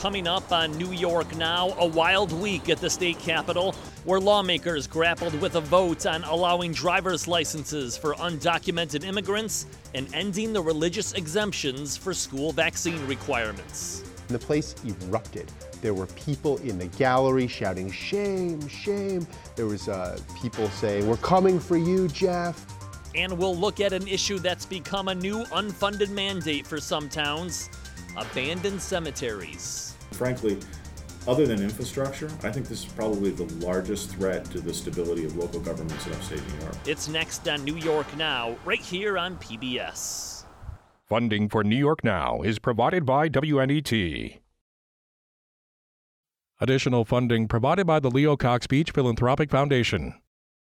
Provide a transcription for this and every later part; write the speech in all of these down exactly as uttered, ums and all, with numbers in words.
coming up on New York Now, a wild week at the state capitol where lawmakers grappled with a vote on allowing driver's licenses for undocumented immigrants and ending the religious exemptions for school vaccine requirements. The place erupted. There were people in the gallery shouting, "Shame, shame." There was uh, people saying, "We're coming for you, Jeff." And we'll look at an issue that's become a new unfunded mandate for some towns: abandoned cemeteries. Frankly, other than infrastructure, I think this is probably the largest threat to the stability of local governments in upstate New York. It's next on New York Now, right here on P B S. Funding for New York Now is provided by W N E T. Additional funding provided by the Leo Cox Beach Philanthropic Foundation.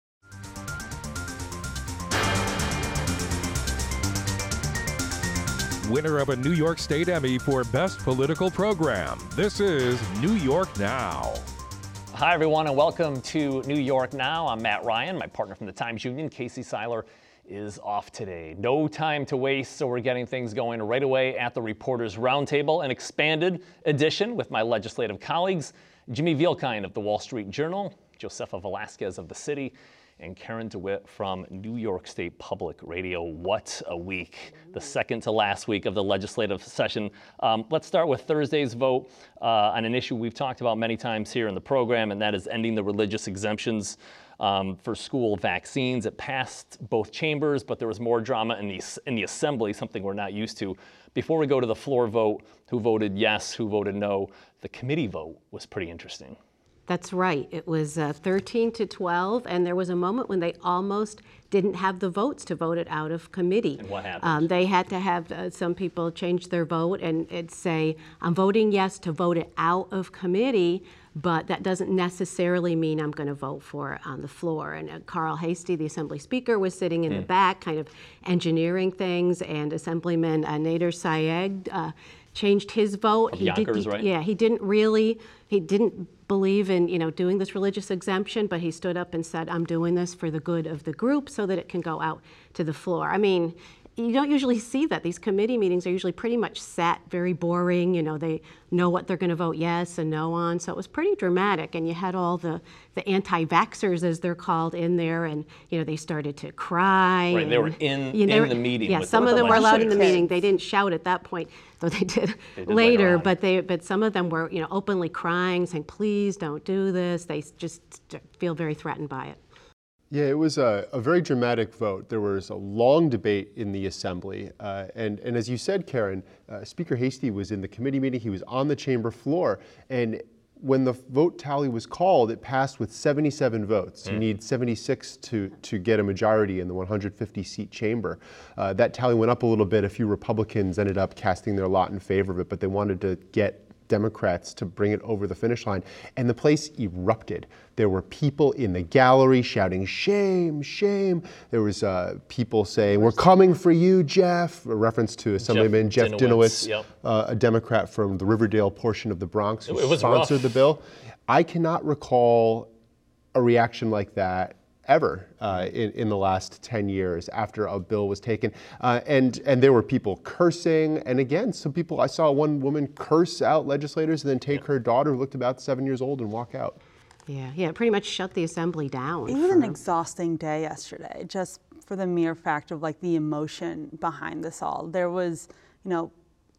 Winner of a New York State Emmy for Best Political Program. This is New York Now. Hi, everyone, and welcome to New York Now. I'm Matt Ryan. My partner from the Times Union, Casey Seiler, is off today. No time to waste, so we're getting things going right away at the Reporters Roundtable, an expanded edition with my legislative colleagues, Jimmy Vielkind of the Wall Street Journal, Josefa Velasquez of The City, and Karen DeWitt from New York State Public Radio. What a week. The second to last week of the legislative session. Um, let's start with Thursday's vote uh, on an issue we've talked about many times here in the program, and that is ending the religious exemptions um, for school vaccines. It passed both chambers, but there was more drama in the, in the assembly, something we're not used to. Before we go to the floor vote, who voted yes, who voted no, the committee vote was pretty interesting. That's right. It was uh, thirteen to twelve, and there was a moment when they almost didn't have the votes to vote it out of committee. And what happened? Um, they had to have uh, some people change their vote and it'd say, I'm voting yes to vote it out of committee, but that doesn't necessarily mean I'm going to vote for it on the floor. And uh, Carl Hastie, the Assembly Speaker, was sitting in mm. the back, kind of engineering things, and Assemblyman uh, Nader Sayegh uh, changed his vote. Of he Yonkers, did, right? Yeah, he didn't really, he didn't believe in, you know, doing this religious exemption, but he stood up and said, I'm doing this for the good of the group so that it can go out to the floor. I mean, you don't usually see that. These committee meetings are usually pretty much set, very boring. You know, they know what they're going to vote yes and no on. So it was pretty dramatic. And you had all the, the anti-vaxxers, as they're called, in there. And, you know, they started to cry. Right, and, they were in, you know, in the meeting. Yeah, with, some with of them the were allowed in the legislators. meeting. They didn't shout at that point, though they did, they did later. later on. But they, but some of them were, you know, openly crying, saying, please don't do this. They just feel very threatened by it. Yeah, it was a, a very dramatic vote. There was a long debate in the assembly. Uh, and, and as you said, Karen, uh, Speaker Hastie was in the committee meeting. He was on the chamber floor. And when the vote tally was called, it passed with seventy-seven votes. Mm. You need seventy-six to, to get a majority in the one hundred fifty seat chamber. Uh, that tally went up a little bit. A few Republicans ended up casting their lot in favor of it, but they wanted to get Democrats to bring it over the finish line. And the place erupted. There were people in the gallery shouting, "Shame, shame." There was uh, people saying, "We're coming for you, Jeff," a reference to Assemblyman Jeff, Jeff Dinowitz, yep. uh, a Democrat from the Riverdale portion of the Bronx who it was sponsored rough. the bill. I cannot recall a reaction like that ever uh, in, in the last ten years after a bill was taken. Uh, and, and there were people cursing. And again, some people, I saw one woman curse out legislators and then take her daughter, who looked about seven years old, and walk out. Yeah, yeah, it pretty much shut the assembly down. It was an exhausting day yesterday, just for the mere fact of like the emotion behind this all. There was, you know,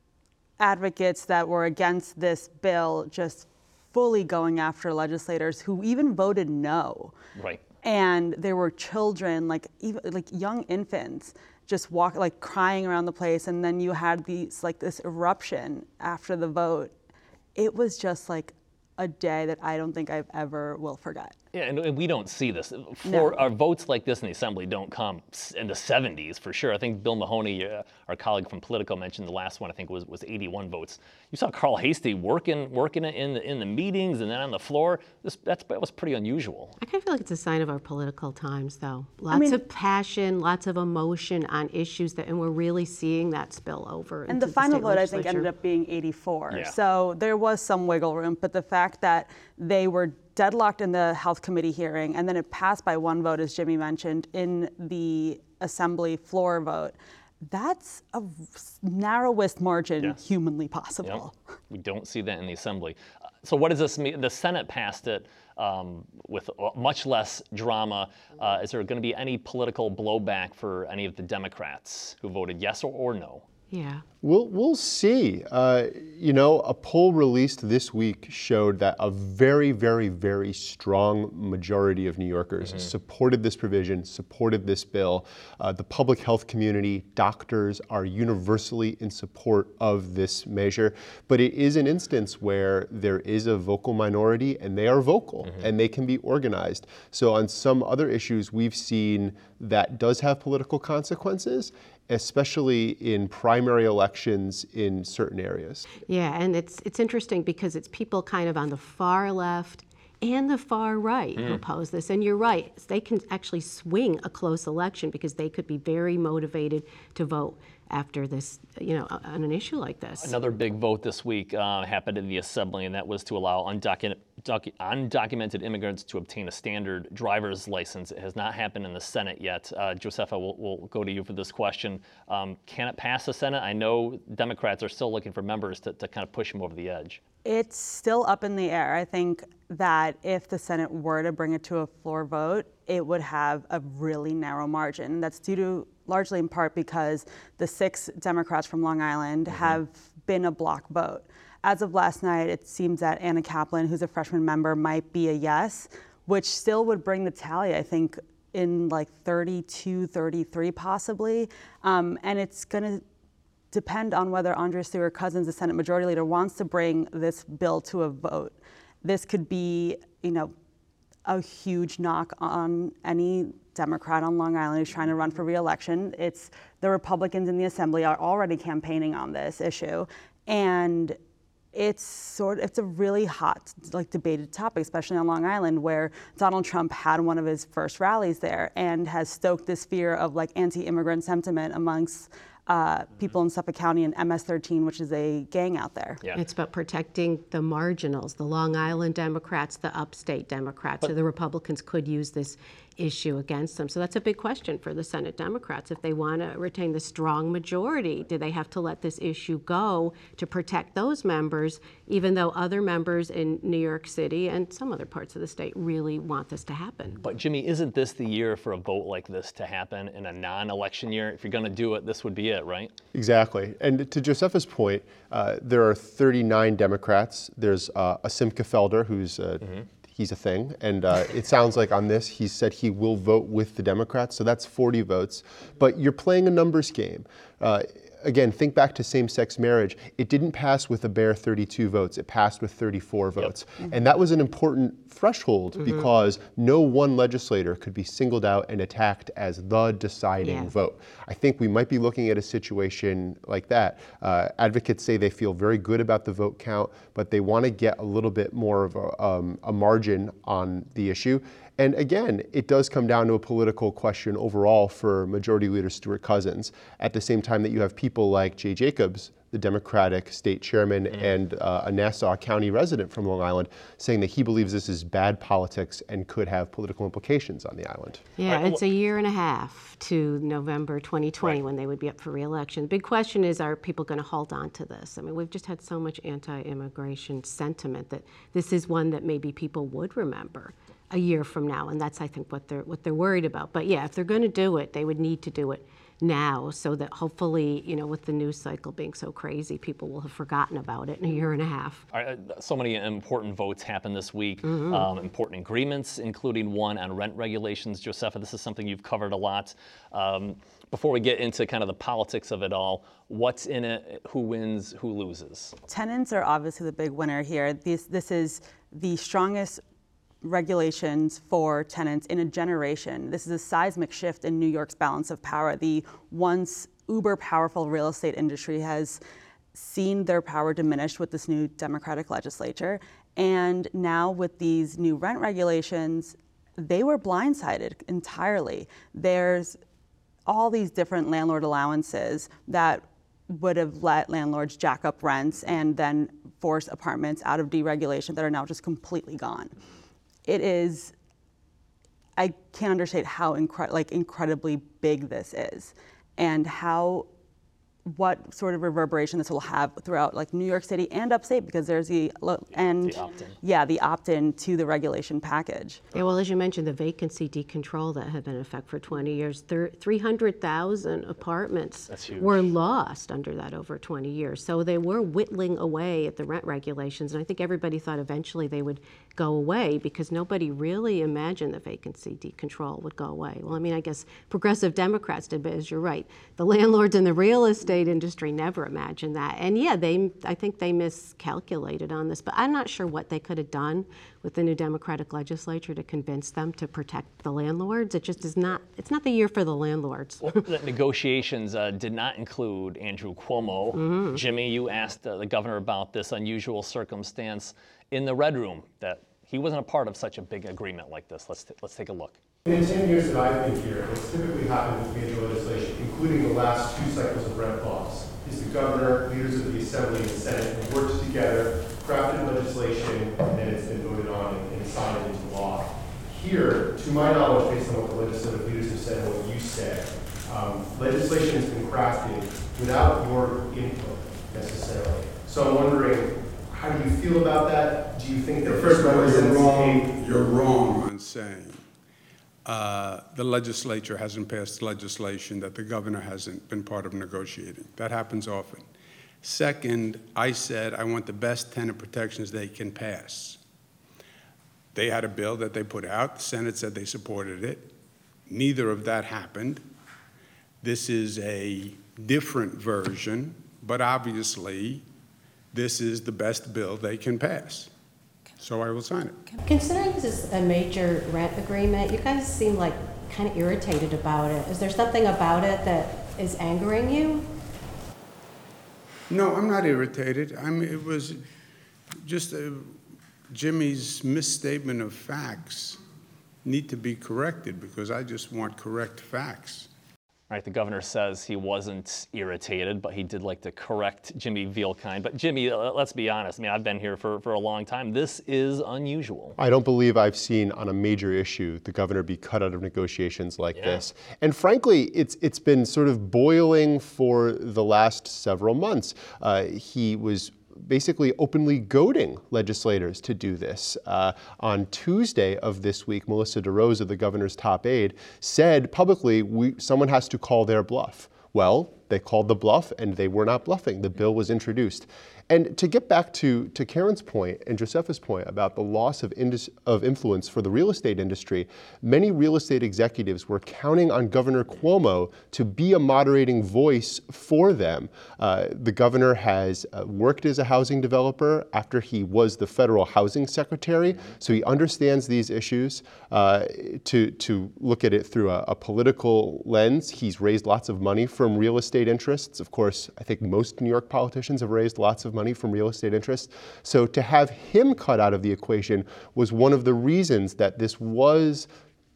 advocates that were against this bill just fully going after legislators who even voted no. Right. And there were children, like even like young infants, just walk like crying around the place. And then you had these like this eruption after the vote. It was just like a day that I don't think I've ever will forget. Yeah, and, and we don't see this. For No. our votes like this in the assembly don't come in the seventies for sure. I think Bill Mahoney, uh, our colleague from Politico, mentioned the last one. I think was was eighty-one votes. You saw Carl Hastie working working it in the in the meetings and then on the floor. This that's that was pretty unusual. I kind of feel like it's a sign of our political times, though. Lots mean- of passion, lots of emotion on issues that, and we're really seeing that spill over. And into the final state vote, I think, legislature. ended up being eighty-four. Yeah. So there was some wiggle room, but the fact that they were deadlocked in the Health Committee hearing, and then it passed by one vote, as Jimmy mentioned, in the Assembly floor vote, that's a narrowest margin Yes. humanly possible. Yep. We don't see that in the Assembly. Uh, So what does this mean? The Senate passed it um, with much less drama. Uh, is there going to be any political blowback for any of the Democrats who voted yes or, or no? Yeah. We'll, we'll see. Uh, you know, a poll released this week showed that a very, very, very strong majority of New Yorkers mm-hmm. supported this provision, supported this bill. Uh, the public health community, doctors are universally in support of this measure. But it is an instance where there is a vocal minority and they are vocal mm-hmm. and they can be organized. So on some other issues, we've seen that does have political consequences, especially in primary elections in certain areas. Yeah, and it's it's interesting because it's people kind of on the far left and the far right mm. who oppose this. And you're right, they can actually swing a close election because they could be very motivated to vote after this, you know, on an issue like this. Another big vote this week uh, happened in the Assembly, and that was to allow undocumented, docu- undocumented immigrants to obtain a standard driver's license. It has not happened in the Senate yet. Uh, Josefa, we'll, we'll go to you for this question. Um, can it pass the Senate? I know Democrats are still looking for members to, to kind of push them over the edge. It's still up in the air. I think that if the Senate were to bring it to a floor vote, it would have a really narrow margin. That's due to largely in part because the six Democrats from Long Island mm-hmm. have been a block vote. As of last night, it seems that Anna Kaplan, who's a freshman member, might be a yes, which still would bring the tally, I think, in like thirty-two, thirty-three possibly. Um, and it's going to depend on whether Andrea Stewart Cousins, the Senate Majority Leader, wants to bring this bill to a vote. This could be, you know, a huge knock on any Democrat on Long Island who's trying to run for re-election. It's the Republicans in the Assembly are already campaigning on this issue, and it's sort it's a really hot, like, debated topic, especially on Long Island, where Donald Trump had one of his first rallies there and has stoked this fear of like anti-immigrant sentiment amongst Uh, people in Suffolk County and M S thirteen, which is a gang out there. Yeah. It's about protecting the marginals, the Long Island Democrats, the upstate Democrats. But so the Republicans could use this issue against them. So that's a big question for the Senate Democrats. If they want to retain the strong majority, do they have to let this issue go to protect those members, even though other members in New York City and some other parts of the state really want this to happen? But Jimmy, isn't this the year for a vote like this to happen in a non-election year? If you're going to do it, this would be it, right? Exactly. And to Josefa's point, uh, there are thirty-nine Democrats. There's uh, a Simcha Felder, who's uh, mm-hmm. he's a thing. And uh, it sounds like on this, he said he will vote with the Democrats. So that's forty votes. But you're playing a numbers game. Uh, Again, think back to same-sex marriage. It didn't pass with a bare thirty-two votes. It passed with thirty-four votes. Yep. Mm-hmm. And that was an important threshold mm-hmm. because no one legislator could be singled out and attacked as the deciding yeah. vote. I think we might be looking at a situation like that. Uh, advocates say they feel very good about the vote count, but they want to get a little bit more of a, um, a margin on the issue. And again, it does come down to a political question overall for Majority Leader Stewart Cousins, at the same time that you have people like Jay Jacobs, the Democratic state chairman mm. and uh, a Nassau County resident from Long Island, saying that he believes this is bad politics and could have political implications on the island. Yeah, right, it's a year and a half to November twenty twenty right. when they would be up for re-election. The big question is, are people going to hold on to this? I mean, we've just had so much anti-immigration sentiment that this is one that maybe people would remember a year from now, and that's, I think, what they're what they're worried about. But yeah, if they're going to do it, they would need to do it now, so that hopefully, you know, with the news cycle being so crazy, people will have forgotten about it in a year and a half. All right, so many important votes happen this week, mm-hmm. um, important agreements, including one on rent regulations. Josefa, this is something you've covered a lot. Um, before we get into kind of the politics of it all, what's in it, who wins, who loses? Tenants are obviously the big winner here. This, this is the strongest regulations for tenants in a generation. This is a seismic shift in New York's balance of power. The once uber powerful real estate industry has seen their power diminished with this new Democratic legislature. And now with these new rent regulations, they were blindsided entirely. There's all these different landlord allowances that would have let landlords jack up rents and then force apartments out of deregulation that are now just completely gone. It is, I can't understate how incre- like incredibly big this is. and how, what sort of reverberation this will have throughout like New York City and upstate, because there's the and The opt-in. yeah the opt-in to the regulation package. Yeah, well, as you mentioned, the vacancy decontrol that had been in effect for twenty years, three hundred thousand apartments That's huge. were lost under that over twenty years. So they were whittling away at the rent regulations, and I think everybody thought eventually they would go away because nobody really imagined that vacancy decontrol would go away. Well, I mean, I guess progressive Democrats did, but as you're right, the landlords in the real estate industry never imagined that. And yeah, they, I think they miscalculated on this, but I'm not sure what they could have done with the new Democratic legislature to convince them to protect the landlords. It just is not, it's not the year for the landlords. Well, the negotiations uh, did not include Andrew Cuomo. Mm-hmm. Jimmy, you asked uh, the governor about this unusual circumstance in the Red Room, that he wasn't a part of such a big agreement like this. Let's, t- let's take a look. In the ten years that I've been here, what's typically happened with major legislation, including the last two cycles of rent laws, is the governor, leaders of the Assembly and Senate have worked together, crafted legislation, and then it's been voted on and, and signed into law. Here, to my knowledge, based on what the legislative leaders have said and what you said, um, legislation has been crafted without your input necessarily. So I'm wondering, how do you feel about that? Do you think that First of all, you're represents wrong, a- you're wrong on saying uh, the legislature hasn't passed legislation that the governor hasn't been part of negotiating. That happens often. Second, I said I want the best tenant protections they can pass. They had a bill that they put out. The Senate said they supported it. Neither of that happened. This is a different version, but obviously this is the best bill they can pass. So I will sign it. Considering this is a major rent agreement, you guys seem like kind of irritated about it. Is there something about it that is angering you? No, I'm not irritated. I mean, it was just a, Jimmy's misstatement of facts need to be corrected because I just want correct facts. All right, the governor says he wasn't irritated, but he did like to correct Jimmy Vielkind. But Jimmy, uh, let's be honest. I mean, I've been here for, for a long time. This is unusual. I don't believe I've seen on a major issue the governor be cut out of negotiations like Yeah. this. And frankly, it's it's been sort of boiling for the last several months. Uh, he was basically openly goading legislators to do this. Uh, on Tuesday of this week, Melissa DeRosa, the governor's top aide, said publicly, we, someone has to call their bluff. Well, they called the bluff and they were not bluffing. The bill was introduced. And to get back to, to Karen's point and Josefa's point about the loss of, indus- of influence for the real estate industry, many real estate executives were counting on Governor Cuomo to be a moderating voice for them. Uh, the governor has uh, worked as a housing developer after he was the federal housing secretary, so he understands these issues. Uh, to, to look at it through a, a political lens, he's raised lots of money from real estate interests. Of course, I think most New York politicians have raised lots of money from real estate interests. So to have him cut out of the equation was one of the reasons that this was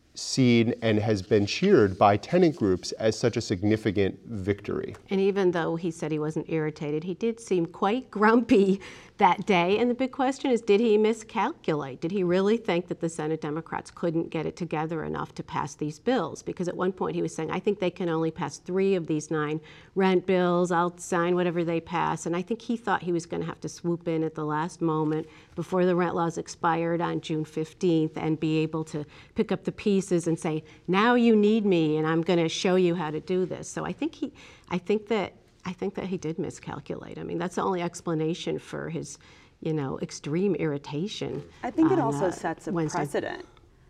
seen and has been cheered by tenant groups as such a significant victory. And even though he said he wasn't irritated, he did seem quite grumpy that day. And the big question is, did he miscalculate? Did he really think that the Senate Democrats couldn't get it together enough to pass these bills? Because at one point he was saying, I think they can only pass three of these nine rent bills. I'll sign whatever they pass. And I think he thought he was going to have to swoop in at the last moment before the rent laws expired on June fifteenth and be able to pick up the pieces and say, now you need me and I'm going to show you how to do this. So I think he, I think that I think that he did miscalculate. I mean, that's the only explanation for his, you know, extreme irritation. I think it on, also uh, sets a Wednesday. precedent.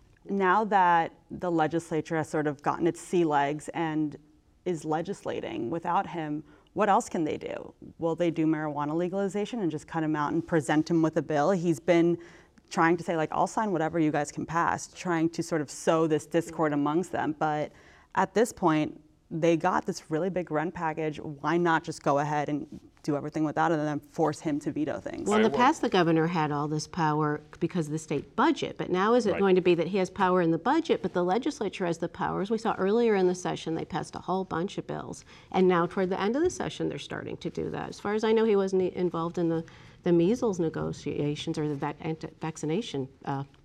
Now that the legislature has sort of gotten its sea legs and is legislating without him, what else can they do? Will they do marijuana legalization and just cut him out and present him with a bill? He's been trying to say, like, I'll sign whatever you guys can pass, trying to sort of sow this discord amongst them. But at this point, they got this really big rent package. Why not just go ahead and do everything without it and then force him to veto things? Well, in the past, the governor had all this power because of the state budget, but now is it Right. going to be that he has power in the budget, but the legislature has the powers? We saw earlier in the session, they passed a whole bunch of bills, and now toward the end of the session, they're starting to do that. As far as I know, he wasn't involved in the, the measles negotiations or the vac- anti- vaccination uh,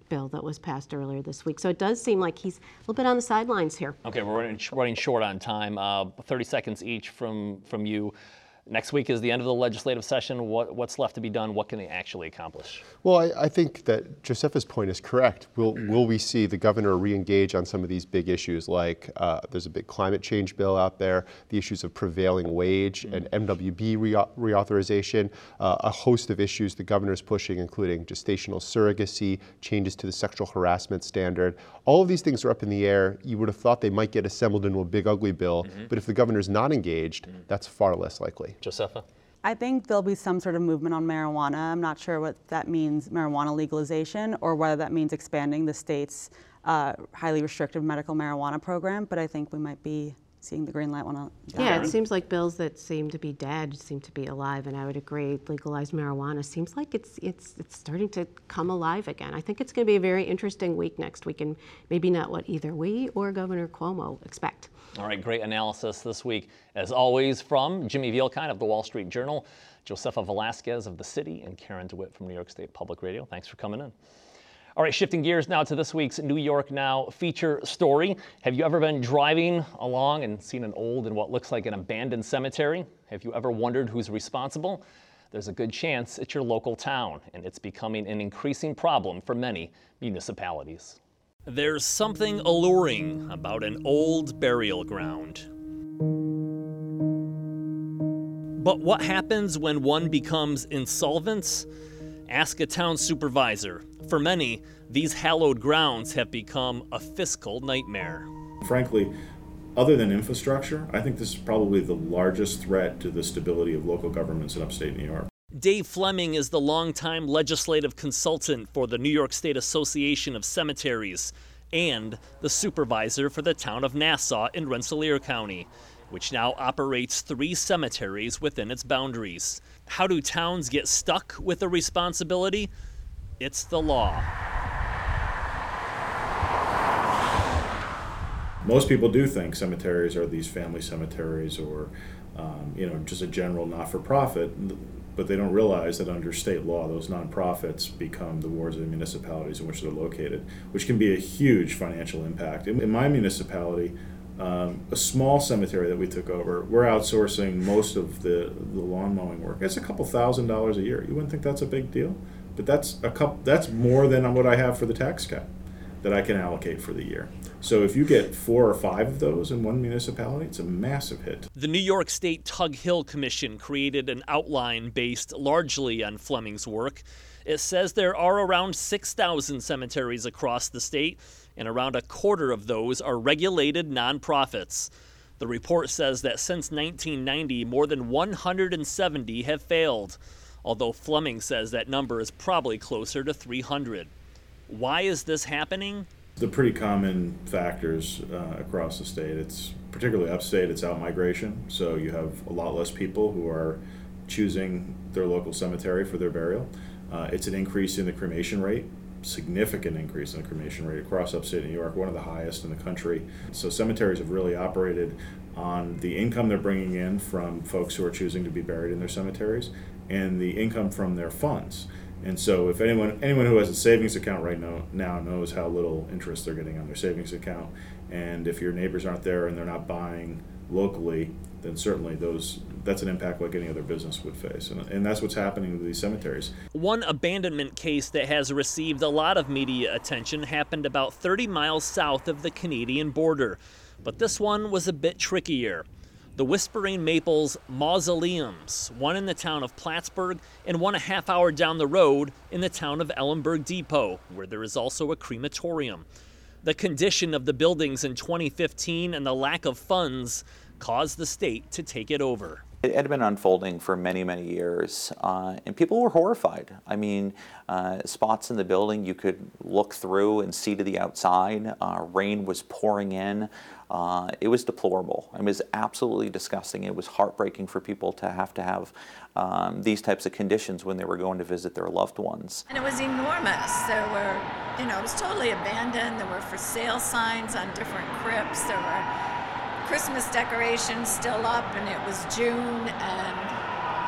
bill that was passed earlier this week. So it does seem like he's a little bit on the sidelines here. Okay, we're running, running short on time. Uh, thirty seconds each from, from you. Next week is the end of the legislative session. What, what's left to be done? What can they actually accomplish? Well, I, I think that Josefa's point is correct. Will, will we see the governor re-engage on some of these big issues, like uh, there's a big climate change bill out there, the issues of prevailing wage mm-hmm. and M W B re- reauthorization, uh, a host of issues the governor's pushing, including gestational surrogacy, changes to the sexual harassment standard. All of these things are up in the air. You would have thought they might get assembled into a big ugly bill, mm-hmm. but if the governor's not engaged, mm-hmm. that's far less likely. Josefa? I think there'll be some sort of movement on marijuana. I'm not sure what that means, marijuana legalization, or whether that means expanding the state's uh, highly restrictive medical marijuana program, but I think we might be seeing the green light one on that. Yeah, it seems like bills that seem to be dead seem to be alive, and I would agree. Legalized marijuana seems like it's it's it's starting to come alive again. I think it's going to be a very interesting week next week, and maybe not what either we or Governor Cuomo expect. All right, great analysis this week. As always, from Jimmy Vielkind of the Wall Street Journal, Josefa Velasquez of The City, and Karen DeWitt from New York State Public Radio. Thanks for coming in. All right, shifting gears now to this week's New York Now feature story. Have you ever been driving along and seen an old and what looks like an abandoned cemetery? Have you ever wondered who's responsible? There's a good chance it's your local town, and it's becoming an increasing problem for many municipalities. There's something alluring about an old burial ground. But what happens when one becomes insolvent? Ask a town supervisor. For many, these hallowed grounds have become a fiscal nightmare. Frankly, other than infrastructure, I think this is probably the largest threat to the stability of local governments in upstate New York. Dave Fleming is the longtime legislative consultant for the New York State Association of Cemeteries and the supervisor for the town of Nassau in Rensselaer County, which now operates three cemeteries within its boundaries. How do towns get stuck with the responsibility? It's the law. Most people do think cemeteries are these family cemeteries or, um, you know, just a general not-for-profit, but they don't realize that under state law, those nonprofits become the wards of the municipalities in which they're located, which can be a huge financial impact. In, in my municipality, Um, a small cemetery that we took over, we're outsourcing most of the, the lawn mowing work. It's a couple thousand dollars a year. You wouldn't think that's a big deal, but that's a couple. That's more than what I have for the tax cut that I can allocate for the year. So if you get four or five of those in one municipality, it's a massive hit. The New York State Tug Hill Commission created an outline based largely on Fleming's work. It says there are around six thousand cemeteries across the state, and around a quarter of those are regulated nonprofits. The report says that since nineteen ninety, more than one hundred seventy have failed, although Fleming says that number is probably closer to three hundred. Why is this happening? The pretty common factors uh, across the state, it's particularly upstate, it's out-migration. So you have a lot less people who are choosing their local cemetery for their burial. Uh, it's an increase in the cremation rate. Significant increase in the cremation rate across upstate New York, one of the highest in the country. So cemeteries have really operated on the income they're bringing in from folks who are choosing to be buried in their cemeteries and the income from their funds. And so if anyone anyone who has a savings account right now, now knows how little interest they're getting on their savings account. And if your neighbors aren't there and they're not buying locally, then certainly those that's an impact like any other business would face. And, and that's what's happening to these cemeteries. One abandonment case that has received a lot of media attention happened about thirty miles south of the Canadian border. But this one was a bit trickier. The Whispering Maples Mausoleums, one in the town of Plattsburgh and one a half hour down the road in the town of Ellenburg Depot, where there is also a crematorium. The condition of the buildings in twenty fifteen and the lack of funds caused the state to take it over. It had been unfolding for many, many years, uh, and people were horrified. I mean, uh, spots in the building you could look through and see to the outside. Uh, rain was pouring in. Uh, it was deplorable. It was absolutely disgusting. It was heartbreaking for people to have to have um, these types of conditions when they were going to visit their loved ones. And it was enormous. There were, you know, it was totally abandoned. There were for sale signs on different crypts. There were Christmas decorations still up, and it was June, and um,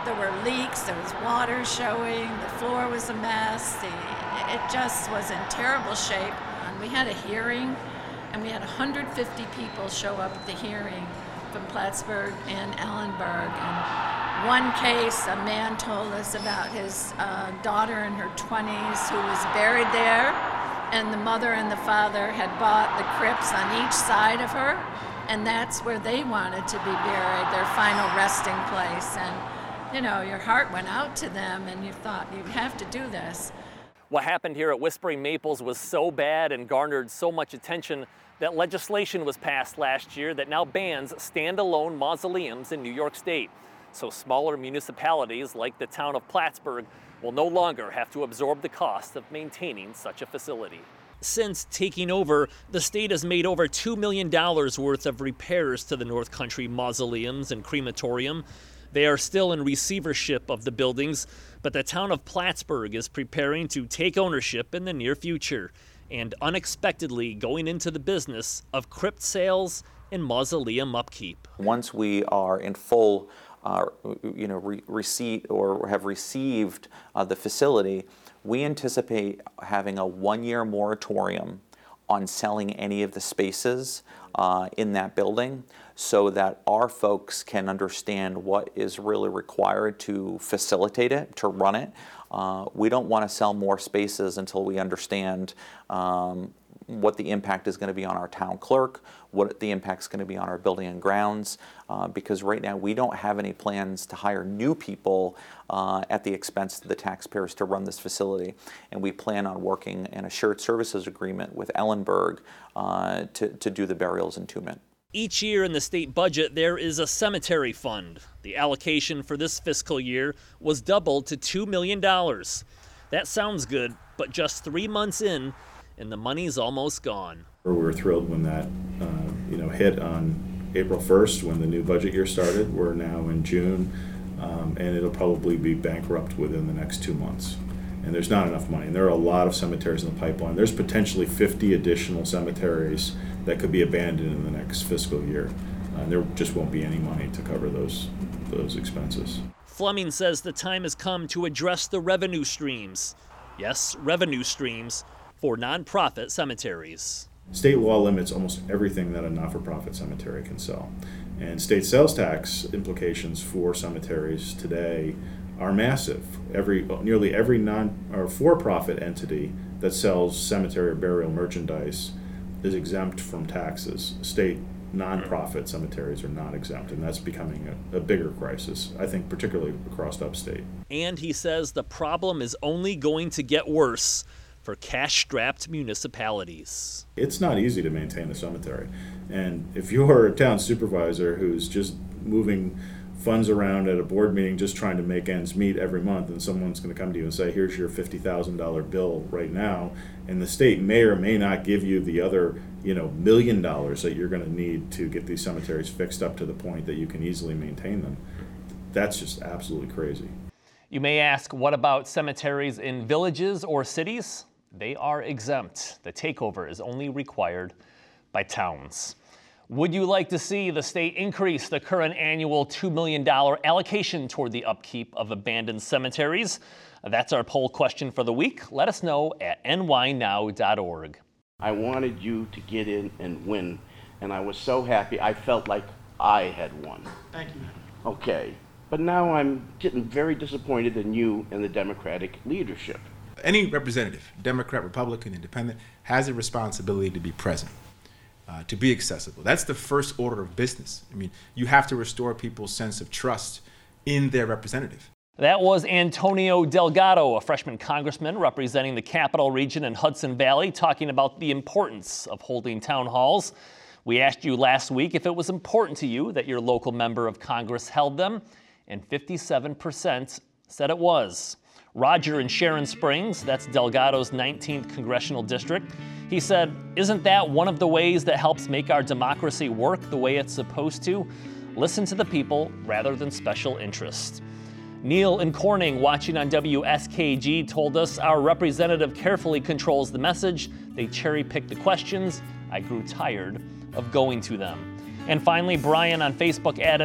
there were leaks, there was water showing, the floor was a mess, the, it just was in terrible shape. And we had a hearing, and we had one hundred fifty people show up at the hearing from Plattsburgh and Ellenburg. And one case, a man told us about his uh, daughter in her twenties who was buried there, and the mother and the father had bought the crypts on each side of her, and that's where they wanted to be buried, their final resting place. And, you know, your heart went out to them, and you thought, you have to do this. What happened here at Whispering Maples was so bad and garnered so much attention that legislation was passed last year that now bans standalone mausoleums in New York State. So smaller municipalities like the town of Plattsburgh will no longer have to absorb the cost of maintaining such a facility. Since taking over, the state has made over two million dollars worth of repairs to the North Country mausoleums and crematorium. They are still in receivership of the buildings, but the town of Plattsburgh is preparing to take ownership in the near future and unexpectedly going into the business of crypt sales and mausoleum upkeep. Once we are in full uh, you know, re- receipt or have received uh, the facility, we anticipate having a one-year moratorium on selling any of the spaces uh, in that building so that our folks can understand what is really required to facilitate it, to run it. Uh, we don't want to sell more spaces until we understand um, what the impact is going to be on our town clerk, what the impact is going to be on our building and grounds, uh, because right now we don't have any plans to hire new people uh, at the expense of the taxpayers to run this facility. And we plan on working in a shared services agreement with Ellenburg uh, to, to do the burials and entombment. Each year in the state budget, there is a cemetery fund. The allocation for this fiscal year was doubled to two million dollars. That sounds good, but just three months in, and the money's almost gone. We were thrilled when that uh, you know, hit on April first when the new budget year started. We're now in June, um, and it'll probably be bankrupt within the next two months. And there's not enough money. And there are a lot of cemeteries in the pipeline. There's potentially fifty additional cemeteries that could be abandoned in the next fiscal year. Uh, there just won't be any money to cover those, those expenses. Fleming says the time has come to address the revenue streams. Yes, revenue streams for nonprofit cemeteries. State law limits almost everything that a not-for-profit cemetery can sell. And state sales tax implications for cemeteries today are massive. Every, nearly every non or for-profit entity that sells cemetery or burial merchandise is exempt from taxes. State nonprofit cemeteries are not exempt, and that's becoming a, a bigger crisis, I think, particularly across upstate. And he says the problem is only going to get worse for cash-strapped municipalities. It's not easy to maintain a cemetery. And if you're a town supervisor who's just moving funds around at a board meeting just trying to make ends meet every month, and someone's going to come to you and say, here's your fifty thousand dollars bill right now, and the state may or may not give you the other, you know, million dollars that you're going to need to get these cemeteries fixed up to the point that you can easily maintain them, that's just absolutely crazy. You may ask, what about cemeteries in villages or cities? They are exempt. The takeover is only required by towns. Would you like to see the state increase the current annual two million dollars allocation toward the upkeep of abandoned cemeteries? That's our poll question for the week. Let us know at N Y now dot org. I wanted you to get in and win, and I was so happy. I felt like I had won. Thank you. Okay, but now I'm getting very disappointed in you and the Democratic leadership. Any representative, Democrat, Republican, Independent, has a responsibility to be present. Uh, to be accessible. That's the first order of business. I mean, you have to restore people's sense of trust in their representative. That was Antonio Delgado, a freshman congressman representing the Capital Region and Hudson Valley, talking about the importance of holding town halls. We asked you last week if it was important to you that your local member of Congress held them, and fifty-seven percent said it was. Roger in Sharon Springs, that's Delgado's nineteenth congressional district, he said, isn't that one of the ways that helps make our democracy work the way it's supposed to? Listen to the people rather than special interests. Neil in Corning, watching on W S K G, told us our representative carefully controls the message. They cherry-pick the questions. I grew tired of going to them. And finally, Brian on Facebook added,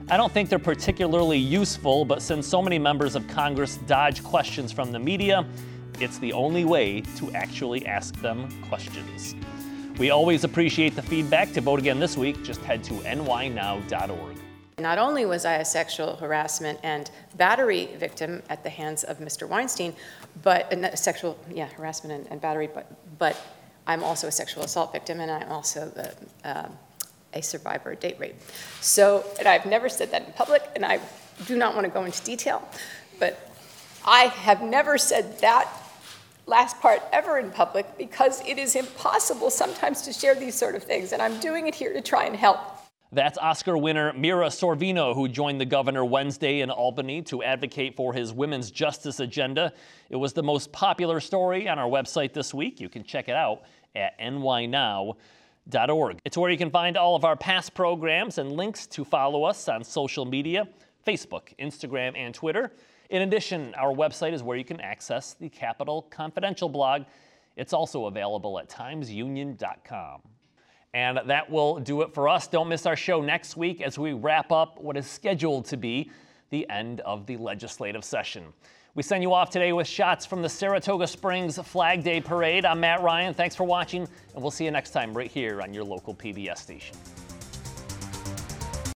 I don't think they're particularly useful, but since so many members of Congress dodge questions from the media, it's the only way to actually ask them questions. We always appreciate the feedback. To vote again this week, just head to N Y now dot org. Not only was I a sexual harassment and battery victim at the hands of Mister Weinstein, but a sexual, yeah, harassment and, and battery, but but I'm also a sexual assault victim, and I'm also the, uh, a survivor of date rape. So, and I've never said that in public, and I do not want to go into detail, but I have never said that last part ever in public because it is impossible sometimes to share these sort of things, and I'm doing it here to try and help. That's Oscar winner Mira Sorvino, who joined the governor Wednesday in Albany to advocate for his women's justice agenda. It was the most popular story on our website this week. You can check it out at N Y now dot org. It's where you can find all of our past programs and links to follow us on social media, Facebook, Instagram, and Twitter. In addition, our website is where you can access the Capitol Confidential blog. It's also available at times union dot com. And that will do it for us. Don't miss our show next week as we wrap up what is scheduled to be the end of the legislative session. We send you off today with shots from the Saratoga Springs Flag Day Parade. I'm Matt Ryan. Thanks for watching, and we'll see you next time right here on your local P B S station.